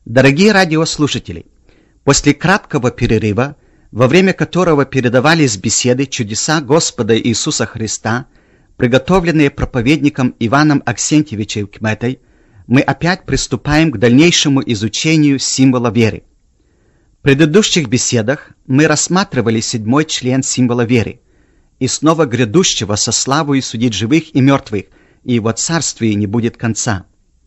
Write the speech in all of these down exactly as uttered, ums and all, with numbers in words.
Дорогие радиослушатели, после краткого перерыва, во время которого передавались беседы «Чудеса Господа Иисуса Христа», приготовленные проповедником Иваном Аксентьевичем Кметой, мы опять приступаем к дальнейшему изучению символа веры. В предыдущих беседах мы рассматривали седьмой член символа веры и снова грядущего со славою судить живых и мертвых, и его царствию не будет конца.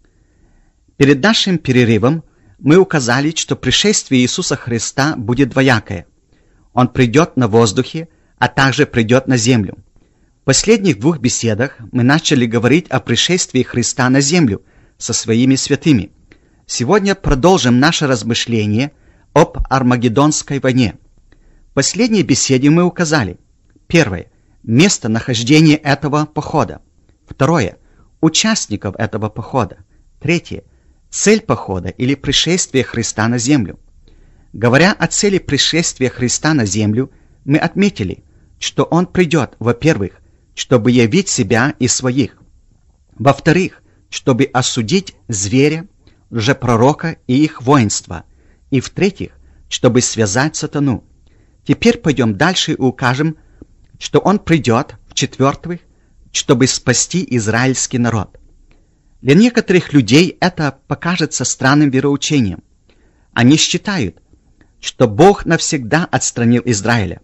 Перед нашим перерывом мы указали, что пришествие Иисуса Христа будет двоякое. Он придет на воздухе, а также придет на землю. В последних двух беседах мы начали говорить о пришествии Христа на землю со своими святыми. Сегодня продолжим наше размышление об Армагеддонской войне. В последней беседе мы указали: первое – местонахождение этого похода; второе – участников этого похода; третье – цель похода или пришествие Христа на землю. Говоря о цели пришествия Христа на землю, мы отметили, что Он придет, во-первых, чтобы явить себя и своих; во-вторых, чтобы осудить зверя, лжепророка и их воинство; и в-третьих, чтобы связать сатану. Теперь пойдем дальше и укажем, что Он придет, в-четвертых, чтобы спасти израильский народ. Для некоторых людей это покажется странным вероучением. Они считают, что Бог навсегда отстранил Израиля.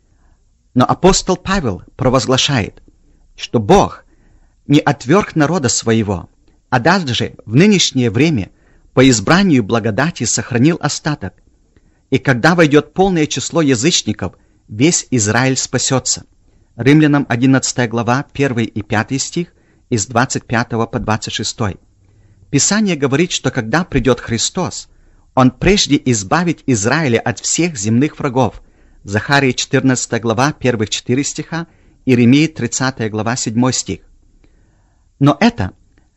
Но апостол Павел провозглашает, что Бог не отверг народа своего, а даже в нынешнее время по избранию благодати сохранил остаток. И когда войдет полное число язычников, весь Израиль спасется. Римлянам одиннадцатая глава, первый и пятый стих, и с двадцать пятого по двадцать шестой. Писание говорит, что когда придет Христос, Он прежде избавит Израиля от всех земных врагов. Захария четырнадцатая глава, первых четыре стиха, Иеремия тридцатая глава, седьмой стих. Но это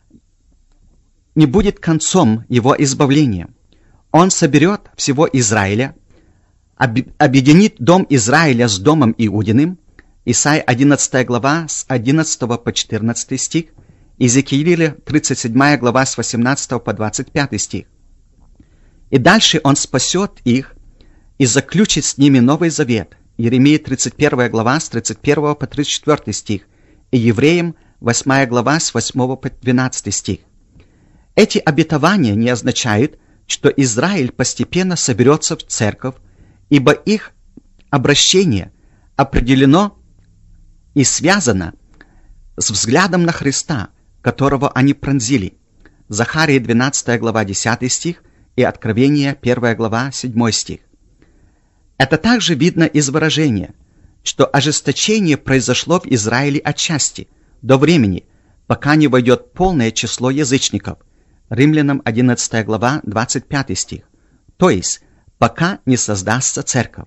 не будет концом Его избавления. Он соберет всего Израиля, объединит дом Израиля с домом Иудиным. Исайя одиннадцатая глава с одиннадцатого по четырнадцатый стих, Иезекииля тридцать седьмая глава с восемнадцатого по двадцать пятый стих. И дальше Он спасет их и заключит с ними Новый Завет. Иеремия тридцать первая глава с тридцать первого по тридцать четвёртый стих, и Евреям восьмая глава с восьмого по двенадцатый стих. Эти обетования не означают, что Израиль постепенно соберется в церковь, ибо их обращение определено и связано с взглядом на Христа, которого они пронзили. Захария двенадцатая глава, десятый стих, и Откровение первая глава, седьмой стих. Это также видно из выражения, что ожесточение произошло в Израиле отчасти, до времени, пока не войдет полное число язычников. Римлянам одиннадцатая глава, двадцать пятый стих. То есть, пока не создастся церковь.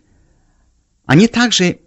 Они также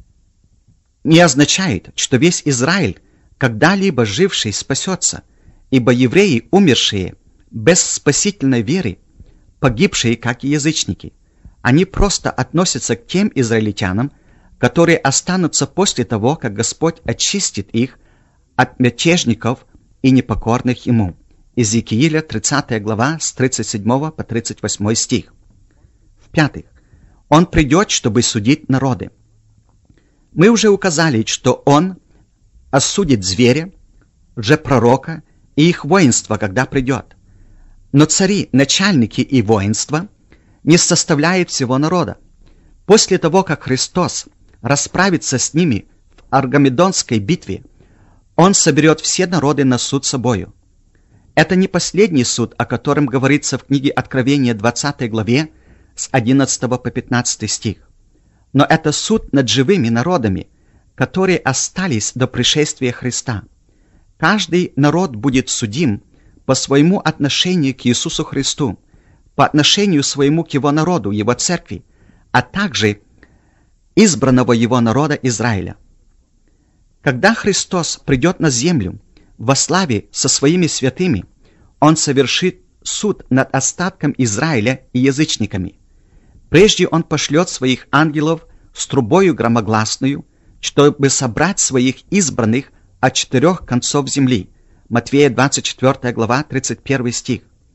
не означает, что весь Израиль, когда-либо живший, спасется, ибо евреи, умершие без спасительной веры, погибшие, как и язычники, они просто относятся к тем израильтянам, которые останутся после того, как Господь очистит их от мятежников и непокорных Ему. Иезекииля тридцатая глава с тридцать седьмого по тридцать восьмой стих. В-пятых, Он придет, чтобы судить народы. Мы уже указали, что Он осудит зверя, лжепророка и их воинство, когда придет. Но цари, начальники и воинство не составляют всего народа. После того, как Христос расправится с ними в Армагеддонской битве, Он соберет все народы на суд собою. Это не последний суд, о котором говорится в книге Откровения двадцатой главе с одиннадцатого по пятнадцатый стих. Но это суд над живыми народами, которые остались до пришествия Христа. Каждый народ будет судим по своему отношению к Иисусу Христу, по отношению своему к Его народу, Его церкви, а также избранного Его народа Израиля. Когда Христос придет на землю во славе со своими святыми, Он совершит суд над остатком Израиля и язычниками. Прежде Он пошлет своих ангелов с трубою громогласную, чтобы собрать своих избранных от четырех концов земли. Матфея двадцать четвёртая глава, тридцать первый стих.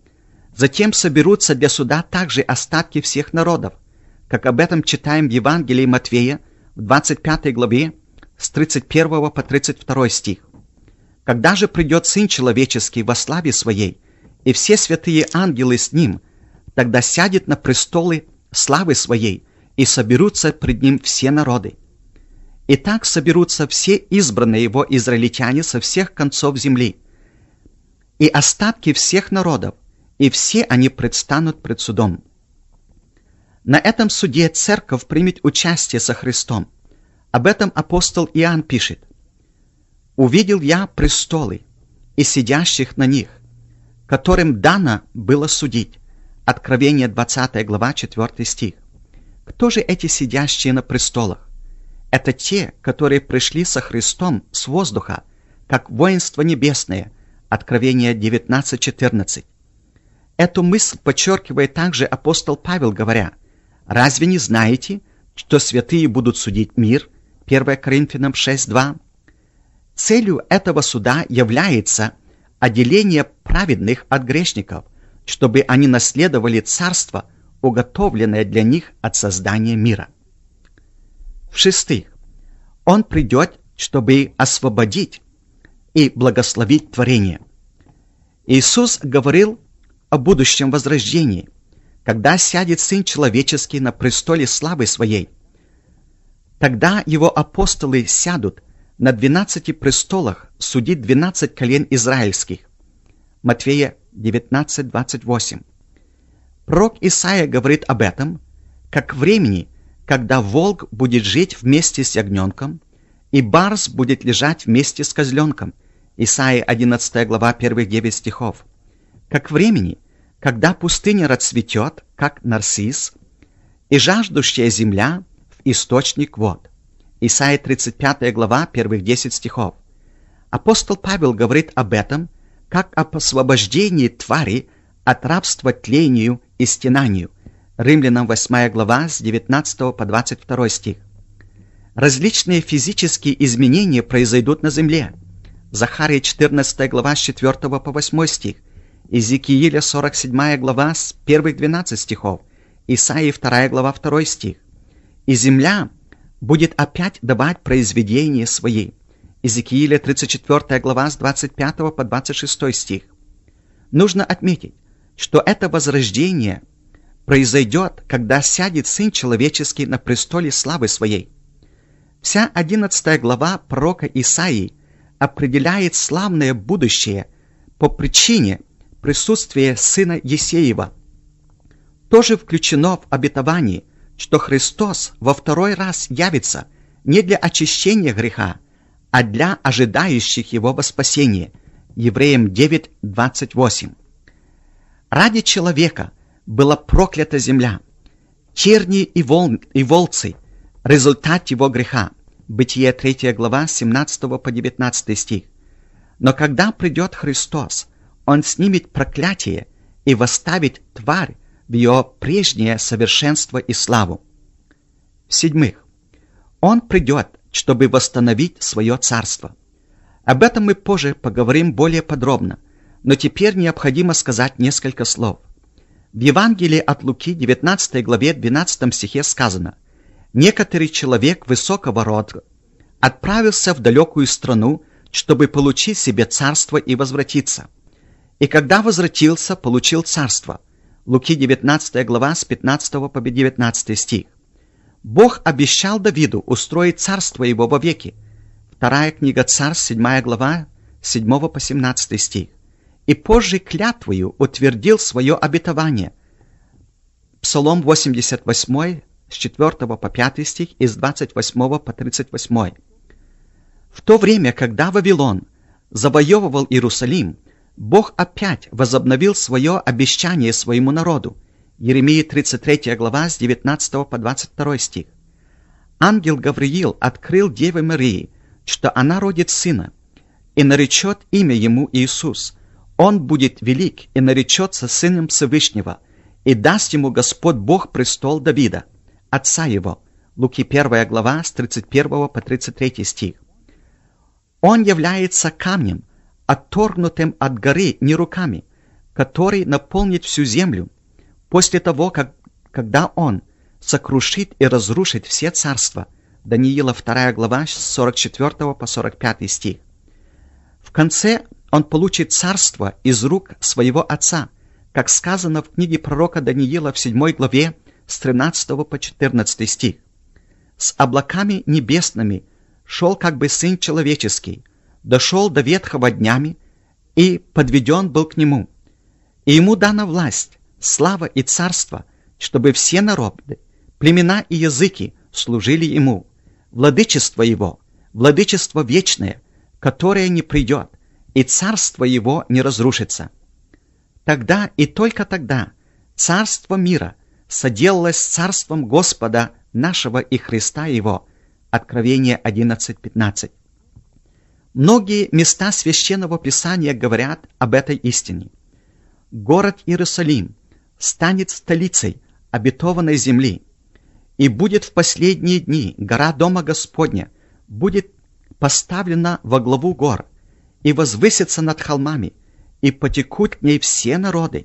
Затем соберутся для суда также остатки всех народов, как об этом читаем в Евангелии Матвея в двадцать пятой главе с тридцать первого по тридцать второй стих. «Когда же придет Сын Человеческий во славе Своей, и все святые ангелы с Ним, тогда сядет на престолы славы Своей, и соберутся пред Ним все народы. И так соберутся все избранные Его израильтяне со всех концов земли, и остатки всех народов, и все они предстанут пред судом. На этом суде церковь примет участие со Христом. Об этом апостол Иоанн пишет: «Увидел я престолы и сидящих на них, которым дано было судить». Откровение двадцатая глава, четвёртый стих. Кто же эти сидящие на престолах? Это те, которые пришли со Христом с воздуха, как воинство небесное. Откровение девятнадцать четырнадцать. Эту мысль подчеркивает также апостол Павел, говоря: «Разве не знаете, что святые будут судить мир?» первое Коринфянам шесть два. Целью этого суда является отделение праведных от грешников, чтобы они наследовали царство, уготовленное для них от создания мира. В-шестых, Он придет, чтобы освободить и благословить творение. Иисус говорил о будущем возрождении, когда сядет Сын Человеческий на престоле славы Своей. Тогда Его апостолы сядут на двенадцати престолах судить двенадцать колен израильских. Матфея девятнадцать двадцать восемь. Пророк Исаия говорит об этом, как времени, когда волк будет жить вместе с ягненком, и барс будет лежать вместе с козленком. Исаия одиннадцатая глава, первых девять стихов. Как времени, когда пустыня расцветет, как нарцисс, и жаждущая земля в источник вод. Исаия тридцать пятая глава, первых десять стихов. Апостол Павел говорит об этом, как об освобождении твари от рабства тлению и стенанию. Римлянам восьмая глава с девятнадцатого по двадцать второй стих. Различные физические изменения произойдут на земле. Захария четырнадцатая глава с четвёртого по восьмой стих. Иезекииля сорок седьмая глава с первых двенадцати стихов. Исаии вторая глава второй стих. И земля будет опять давать произведения свои. Иезекииля тридцать четвёртая глава с двадцать пятого по двадцать шестой стих. Нужно отметить, что это возрождение произойдет, когда сядет Сын Человеческий на престоле славы Своей. Вся одиннадцатая глава пророка Исаии определяет славное будущее по причине присутствия Сына Есеева. Тоже включено в обетование, что Христос во второй раз явится не для очищения греха, а для ожидающих Его во спасение. Евреям девять двадцать восемь. Ради человека была проклята земля, тернии и, вол... и волцы — результат его греха. Бытие третья глава, семнадцатого по девятнадцатый стих. Но когда придет Христос, Он снимет проклятие и восставит тварь в ее прежнее совершенство и славу. В-седьмых, Он придет, чтобы восстановить свое царство. Об этом мы позже поговорим более подробно, но теперь необходимо сказать несколько слов. В Евангелии от Луки, девятнадцатой главе, двенадцатом стихе сказано: «Некоторый человек высокого рода отправился в далекую страну, чтобы получить себе царство и возвратиться. И когда возвратился, получил царство». Луки девятнадцатая глава с пятнадцатого по девятнадцатый стих. Бог обещал Давиду устроить царство его вовеки. Вторая книга Царств, седьмая глава, с седьмого по семнадцатый стих. И позже клятвою утвердил свое обетование. Псалом восемьдесят восемь, с четвёртого по пятый стих и с двадцать восьмого по тридцать восьмой. В то время, когда Вавилон завоевывал Иерусалим, Бог опять возобновил свое обещание своему народу. Иеремия тридцать третья глава с девятнадцатого по двадцать второй стих. Ангел Гавриил открыл Деве Марии, что она родит сына, и наречет имя ему Иисус. Он будет велик и наречется сыном Всевышнего, и даст ему Господь Бог престол Давида, отца его. Луки первая глава с тридцать первого по тридцать третий стих. Он является камнем, отторгнутым от горы не руками, который наполнит всю землю, после того, как, когда Он сокрушит и разрушит все царства. Даниила вторая глава, с сорок четвёртого по сорок пятый стих. В конце Он получит царство из рук своего Отца, как сказано в книге пророка Даниила в седьмой главе, с тринадцатого по четырнадцатый стих. «С облаками небесными шел как бы Сын Человеческий, дошел до ветхого днями и подведен был к Нему. И Ему дана власть, слава и царство, чтобы все народы, племена и языки служили Ему. Владычество Его, владычество вечное, которое не придет, и царство Его не разрушится. Тогда и только тогда царство мира соделалось с царством Господа нашего и Христа Его». Откровение одиннадцать пятнадцать. Многие места Священного Писания говорят об этой истине. Город Иерусалим станет столицей обетованной земли, и будет в последние дни гора Дома Господня будет поставлена во главу гор, и возвысится над холмами, и потекут к ней все народы.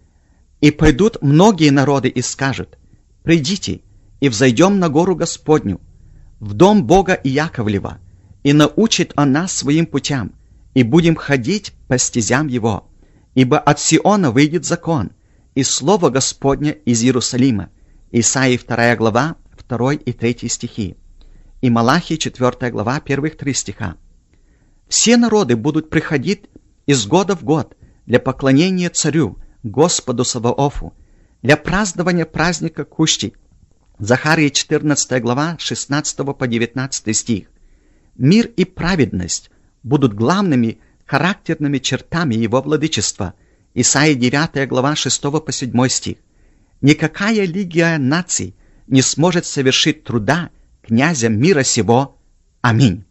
И придут многие народы и скажут: «Придите, и взойдем на гору Господню, в дом Бога Иаковлева, и научит Он нас своим путям, и будем ходить по стезям Его. Ибо от Сиона выйдет закон, и слово Господне из Иерусалима». Исаии вторая глава, второй и третий стихи. И Малахии четвёртая глава, первых три стиха. Все народы будут приходить из года в год для поклонения Царю, Господу Саваофу, для празднования праздника Кущи. Захарии четырнадцатая глава, шестнадцатого по девятнадцатый стих. Мир и праведность будут главными характерными чертами Его владычества. Исаии девятая глава, шестого по седьмой стих. Никакая лигия наций не сможет совершить труда князя мира сего. Аминь.